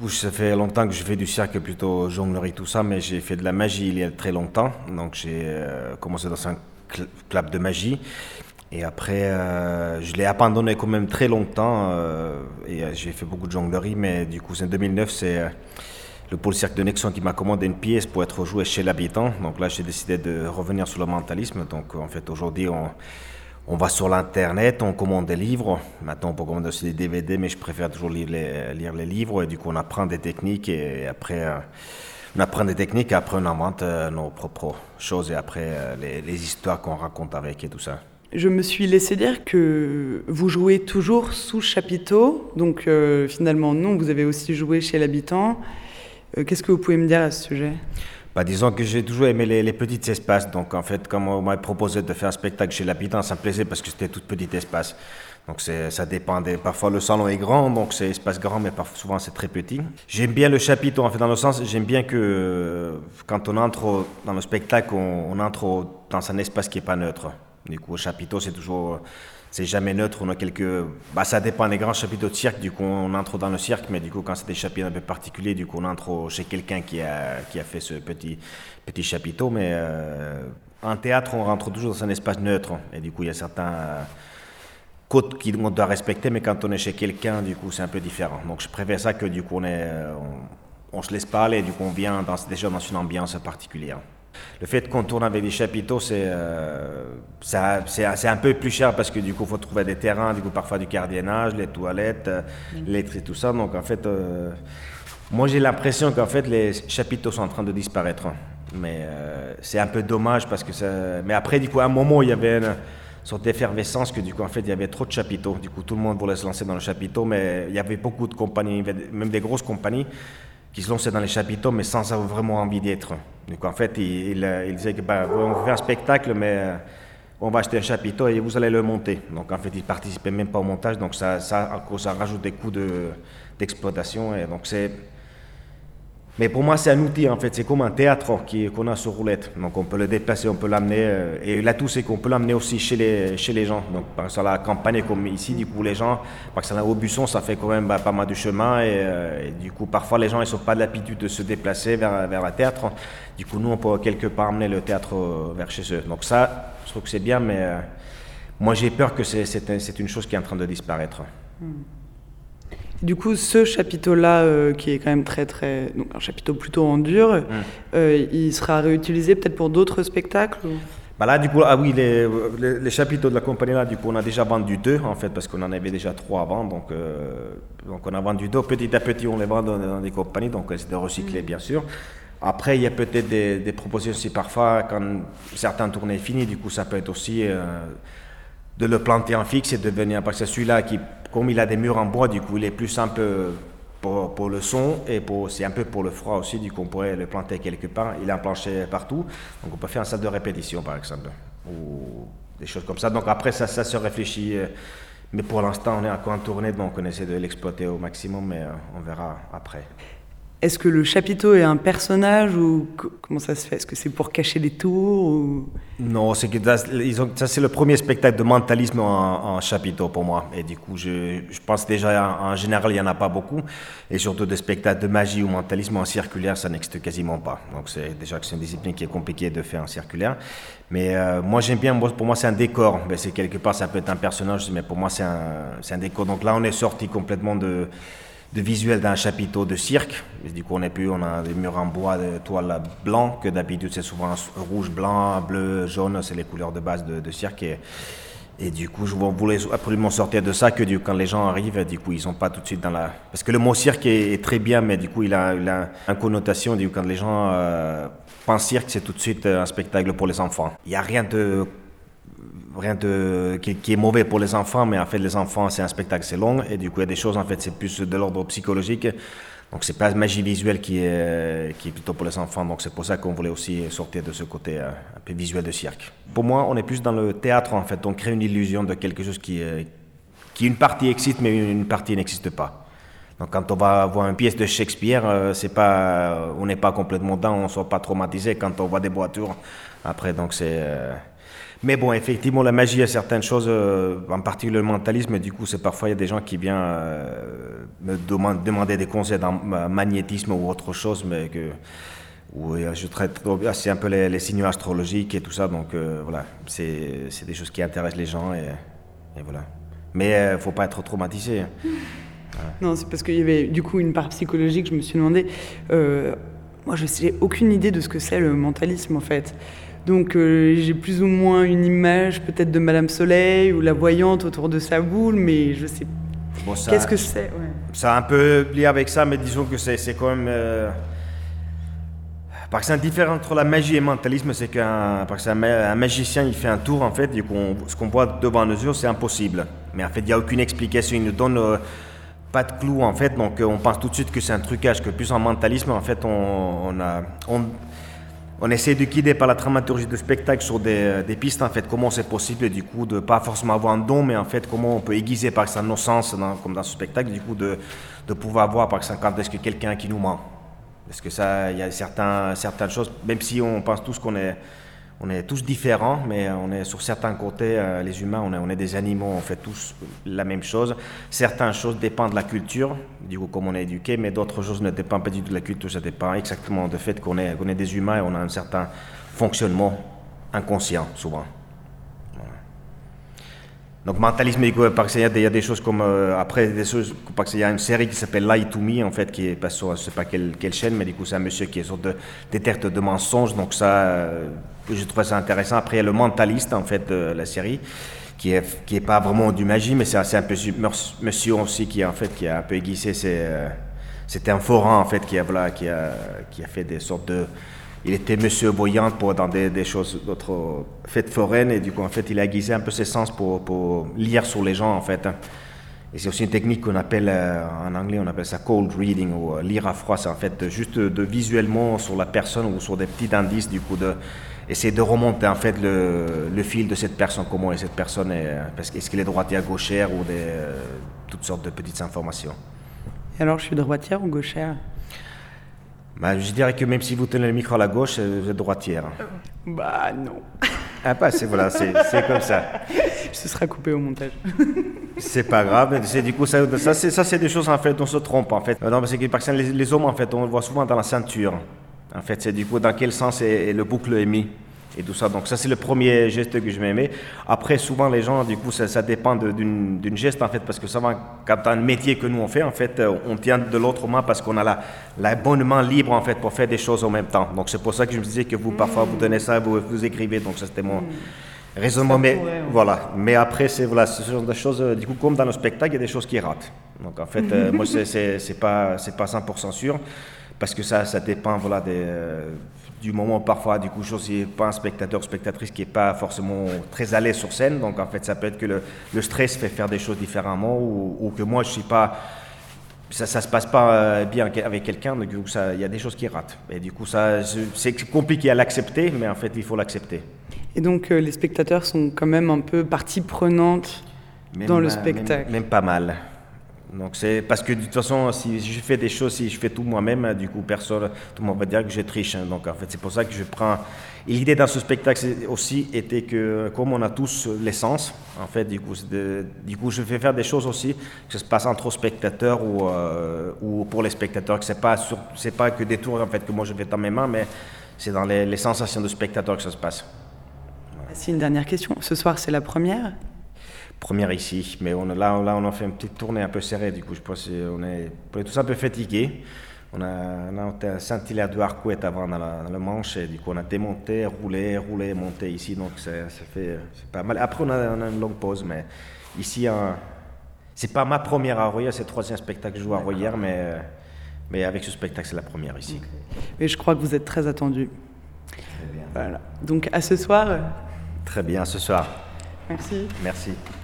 coup, ça fait longtemps que je fais du cirque, plutôt jonglerie, tout ça, mais j'ai fait de la magie il y a très longtemps. Donc j'ai commencé dans un club de magie. Et après, je l'ai abandonné quand même très longtemps. J'ai fait beaucoup de jonglerie, mais du coup, c'est en 2009, c'est le pôle cirque de Nexon qui m'a commandé une pièce pour être jouée chez l'habitant. Donc là, j'ai décidé de revenir sur le mentalisme. Donc en fait, aujourd'hui, on va sur l'internet, on commande des livres. Maintenant, on peut commander aussi des DVD, mais je préfère toujours lire les livres. Et du coup, on apprend des techniques et après, on apprend des techniques et après, on invente nos propres choses et après, les histoires qu'on raconte avec et tout ça. Je me suis laissé dire que vous jouez toujours sous chapiteau, donc finalement non, vous avez aussi joué chez l'habitant. Qu'est-ce que vous pouvez me dire à ce sujet ? Bah, disons que j'ai toujours aimé les petits espaces, donc en fait, comme on m'a proposé de faire un spectacle chez l'habitant, ça me plaisait parce que c'était tout petit espace. Donc ça dépendait. Parfois le salon est grand, donc c'est espace grand, mais parfois, souvent c'est très petit. J'aime bien le chapiteau, en fait, dans le sens, j'aime bien que quand on entre dans le spectacle, on entre dans un espace qui n'est pas neutre. Du coup, au chapiteau, c'est jamais neutre. On a ça dépend des grands chapiteaux de cirque. Du coup, on entre dans le cirque, mais du coup, quand c'est des chapiteaux un peu particuliers, du coup, on entre chez quelqu'un qui a fait ce petit chapiteau. Mais en théâtre, on rentre toujours dans un espace neutre. Et du coup, il y a certains codes qu'on doit respecter, mais quand on est chez quelqu'un, du coup, c'est un peu différent. Donc, je préfère ça que du coup, on se laisse parler. Du coup, on vient déjà dans une ambiance particulière. Le fait qu'on tourne avec des chapiteaux, c'est un peu plus cher parce que du coup, il faut trouver des terrains, du coup, parfois du gardiennage, les toilettes, l'électricité, tout ça. Donc, en fait, moi, j'ai l'impression qu'en fait, les chapiteaux sont en train de disparaître. Mais c'est un peu dommage parce que ça. Mais après, du coup, à un moment, il y avait une sorte d'effervescence que du coup, en fait, il y avait trop de chapiteaux. Du coup, tout le monde voulait se lancer dans le chapiteau, mais il y avait beaucoup de compagnies, même des grosses compagnies, qui se lançaient dans les chapiteaux, mais sans avoir vraiment envie d'être. Donc en fait, il disait que on fait un spectacle, mais on va acheter un chapiteau et vous allez le monter. Donc en fait, il ne participait même pas au montage, donc ça rajoute des coûts d'exploitation. Et donc mais pour moi, c'est un outil, en fait. C'est comme un théâtre qu'on a sur roulette. Donc, on peut le déplacer, on peut l'amener. Et l'atout, c'est qu'on peut l'amener aussi chez les gens. Donc, par exemple, à la campagne, comme ici, du coup, les gens, par exemple, au Buisson, ça fait quand même pas mal de chemin. Et du coup, parfois, les gens, ils n'ont pas l'habitude de se déplacer vers le théâtre. Du coup, nous, on peut quelque part amener le théâtre vers chez eux. Donc, ça, je trouve que c'est bien, mais moi, j'ai peur que c'est une chose qui est en train de disparaître. Du coup, ce chapiteau-là, qui est quand même donc un chapiteau plutôt en dur, il sera réutilisé peut-être pour d'autres spectacles ou... Bah là, du coup, ah oui, les chapiteaux de la compagnie, là, du coup, on a déjà vendu 2, en fait, parce qu'on en avait déjà 3 avant. Donc on a vendu 2. Petit à petit, on les vend dans des compagnies, donc c'est de recycler, bien sûr. Après, il y a peut-être des propositions aussi, parfois, quand certaines tournées sont finies, du coup, ça peut être aussi de le planter en fixe et de venir, parce que celui-là, comme il a des murs en bois, du coup, il est plus simple pour le son et c'est un peu pour le froid aussi, du coup, on pourrait le planter quelque part. Il a un plancher partout, donc on peut faire une salle de répétition, par exemple, ou des choses comme ça. Donc après, ça se réfléchit, mais pour l'instant, on est encore en tournée, donc on essaie de l'exploiter au maximum, mais on verra après. Est-ce que le chapiteau est un personnage ou comment ça se fait ? Est-ce que c'est pour cacher les tours ou... Non, c'est que ça c'est le premier spectacle de mentalisme en chapiteau pour moi. Et du coup, je pense déjà en général, il n'y en a pas beaucoup. Et surtout des spectacles de magie ou mentalisme en circulaire, ça n'existe quasiment pas. Donc c'est déjà que c'est une discipline qui est compliquée de faire en circulaire. Mais moi j'aime bien, pour moi c'est un décor. Ben, c'est quelque part, ça peut être un personnage, mais pour moi c'est un décor. Donc là on est sorti complètement de visuel d'un chapiteau de cirque. Et du coup, on a des murs en bois de toile blanc, que d'habitude c'est souvent rouge, blanc, bleu, jaune, c'est les couleurs de base de cirque. Et du coup, je voulais absolument sortir de ça, que quand les gens arrivent, du coup, ils sont pas tout de suite dans la... Parce que le mot cirque est très bien, mais du coup, il a une connotation, du coup, quand les gens pensent cirque, c'est tout de suite un spectacle pour les enfants. Il n'y a rien qui est mauvais pour les enfants, mais en fait les enfants c'est un spectacle, c'est long et du coup il y a des choses en fait c'est plus de l'ordre psychologique, donc c'est pas la magie visuelle qui est plutôt pour les enfants, donc c'est pour ça qu'on voulait aussi sortir de ce côté un peu visuel de cirque. Pour moi on est plus dans le théâtre en fait, on crée une illusion de quelque chose qui une partie existe mais une partie n'existe pas. Donc quand on va voir une pièce de Shakespeare, on n'est pas complètement dedans, on ne soit pas traumatisé quand on voit des voitures après, donc c'est... Mais bon, effectivement, la magie, il y a certaines choses, en particulier le mentalisme, du coup, c'est parfois, il y a des gens qui viennent demander des conseils dans magnétisme ou autre chose, mais où je traite c'est un peu les signaux astrologiques et tout ça, donc voilà, c'est des choses qui intéressent les gens et voilà. Mais faut pas être traumatisé. Non, c'est parce qu'il y avait du coup une part psychologique, je me suis demandé, moi je n'ai aucune idée de ce que c'est le mentalisme en fait. Donc j'ai plus ou moins une image peut-être de Madame Soleil ou la voyante autour de sa boule, mais je sais bon, qu'est-ce que c'est. Ça a un peu lié avec ça, mais disons que c'est quand même... parce que c'est différent entre la magie et le mentalisme, c'est qu'un magicien il fait un tour en fait, du coup ce qu'on voit devant nos yeux c'est impossible. Mais en fait il n'y a aucune explication, il ne donne pas de clou en fait, donc on pense tout de suite que c'est un trucage, que plus en mentalisme en fait on essaie de guider par la dramaturgie du spectacle sur des pistes en fait, comment c'est possible du coup de pas forcément avoir un don, mais en fait comment on peut aiguiser par exemple nos sens comme dans ce spectacle, du coup de pouvoir voir par exemple quand est-ce que quelqu'un qui nous ment. Parce que ça, il y a certaines choses, même si on pense tous qu'on est tous différents, mais on est sur certains côtés, les humains, on est des animaux, on fait tous la même chose. Certaines choses dépendent de la culture, du coup comme on est éduqué, mais d'autres choses ne dépendent pas du tout de la culture, ça dépend exactement du fait qu'on est des humains et on a un certain fonctionnement inconscient souvent. Donc mentalisme, parce qu'il y a des choses comme après des choses, parce qu'il y a une série qui s'appelle Lie to Me en fait, qui est pas sur, je sais pas quelle chaîne, mais du coup c'est un monsieur qui est sur des détecte de mensonges, donc ça je trouve ça intéressant. Après il y a le mentaliste en fait de la série qui est pas vraiment du magie, mais c'est un peu monsieur aussi qui en fait qui a un peu aiguisé, c'était un forain en fait qui a fait des sortes de... Il était monsieur voyant dans des choses, d'autres fêtes foraines, et du coup, en fait, il a aiguisé un peu ses sens pour lire sur les gens, en fait. Et c'est aussi une technique qu'on appelle, en anglais, on appelle ça cold reading, ou lire à froid. C'est en fait juste de visuellement sur la personne ou sur des petits indices, du coup, essayer de remonter, en fait, le fil de cette personne, comment est cette personne, est-ce qu'elle est droitière, gauchère, ou toutes sortes de petites informations. Et alors, je suis droitière ou gauchère ? Je dirais que même si vous tenez le micro à la gauche, vous êtes droitière. Bah non. Ah bah c'est comme ça. Ce sera coupé au montage. C'est pas grave. Du coup ça c'est des choses en fait on se trompe en fait. Non parce que les hommes en fait on le voit souvent dans la ceinture. En fait c'est du coup dans quel sens le boucle est mis et tout ça. Donc ça c'est le premier geste que je m'aimais. Après souvent les gens du coup ça dépend d'une geste en fait, parce que souvent quand tu as un métier que nous on fait en fait on tient de l'autre main parce qu'on a la bonne main libre en fait pour faire des choses en même temps. Donc c'est pour ça que je me disais que vous parfois vous donnez ça, vous écrivez, donc ça c'était mon raisonnement. Mais voilà, mais après c'est ce genre de choses du coup comme dans le spectacle il y a des choses qui ratent. Donc en fait moi c'est pas 100% sûr, parce que ça dépend du moment parfois, du coup, je suis pas un spectateur ou spectatrice qui n'est pas forcément très à l'aise sur scène, donc en fait ça peut être que le stress fait faire des choses différemment, ou que moi je suis pas, ça se passe pas bien avec quelqu'un, donc il y a des choses qui ratent, et du coup c'est compliqué à l'accepter, mais en fait il faut l'accepter. Et donc les spectateurs sont quand même un peu partie prenante dans le spectacle. Même pas mal. Donc c'est parce que de toute façon, si je fais des choses, si je fais tout moi-même, du coup tout le monde va dire que je triche. Donc en fait c'est pour ça que je prends. Et l'idée dans ce spectacle aussi était que comme on a tous l'essence, en fait du coup je fais faire des choses aussi que ça se passe entre spectateurs ou pour les spectateurs, que c'est pas que des tours en fait que moi je fais dans mes mains, mais c'est dans les sensations de spectateurs que ça se passe. C'est une dernière question. Ce soir c'est la première. Première ici, mais on a fait une petite tournée un peu serrée, du coup je pense qu'on est tous un peu fatigués. On a été à Saint-Hilaire de Harcouët avant dans le Manche, et du coup on a démonté, roulé, monté ici, donc c'est pas mal. Après on a une longue pause, mais ici c'est pas ma première à Royer, c'est le troisième spectacle que je joue à Royer, mais avec ce spectacle c'est la première ici. Okay. Mais je crois que vous êtes très attendu. Très bien. Voilà. Donc à ce soir. Très bien, à ce soir. Merci. Merci.